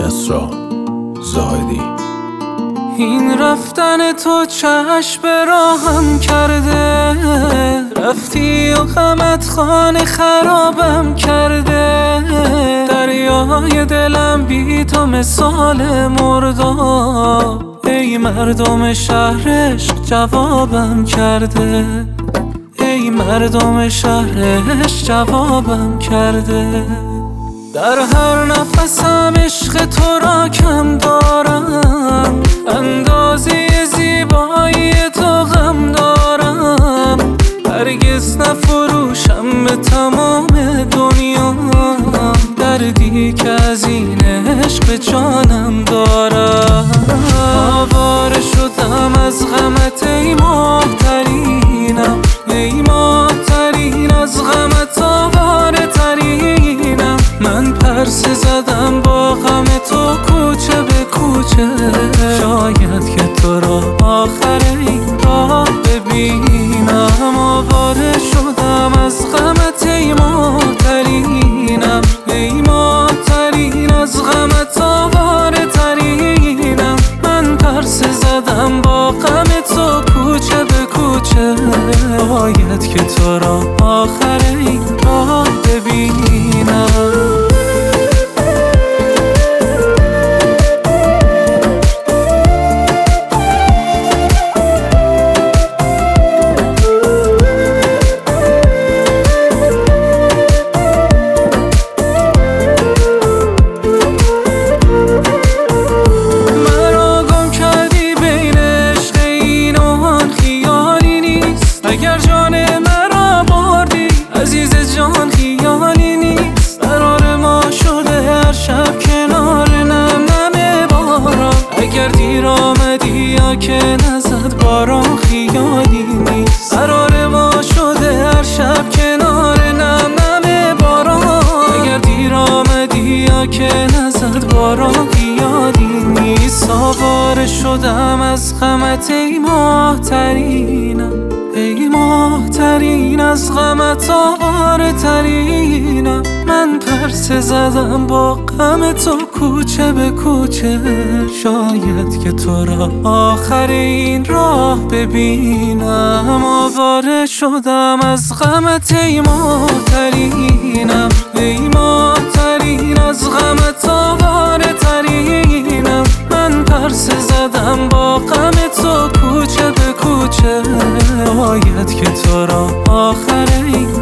کسرا زاهدی. این رفتن تو چشم به راهم کرده، رفتی و غمت خانه خرابم کرده. دریای دلم بی تو مثال مرداب، ای مردم شهر عشق جوابم کرده، ای مردم شهر عشق جوابم کرده. در هر نفسم عشق تو را کم دارم، اندازه زیبایی تو غم دارم. هرگز نفروشم به تمام دنیا دردی که از این عشق به جانم دارم. آواره شدم از غمت ای ماه‌ترینم، ای ماه‌ترین از غمت آواره ترینم. من پرسه زدم با غم تو کوچه به کوچه، شاید که تو را آخر این راه ببینم. آواره شدم از غمت ای ماه‌ترینم، ای ماه‌ترین از غمت آواره ترینم. من پرسه زدم با غم تو کوچه به کوچه، باید که تو را آخر این راه ببینم. اگر جان مرا بردی عزیز جان خیالی نیست، قرار ما شده هر شب کنار نم نم باران. اگر دیر آمدی یا که نزد باران خیالی نیست، قرار ما شده هر شب کنار نم نم باران. اگر دیر آمدی یا که نزد باران خیالی نیست. آواره شدم از غمت ای ماه‌ترینم، ای ماه‌ترین از غمت آواره ترینم. من پرسه زدم با غم تو کوچه به کوچه، شاید که تو را آخر این راه ببینم. آواره شدم از غمت ای ماه‌ترینم، ای ماه‌ترین از غمت آواره ترینم. من پرسه زدم با غم تو کوچه به کوچه، باید که تو را آخر این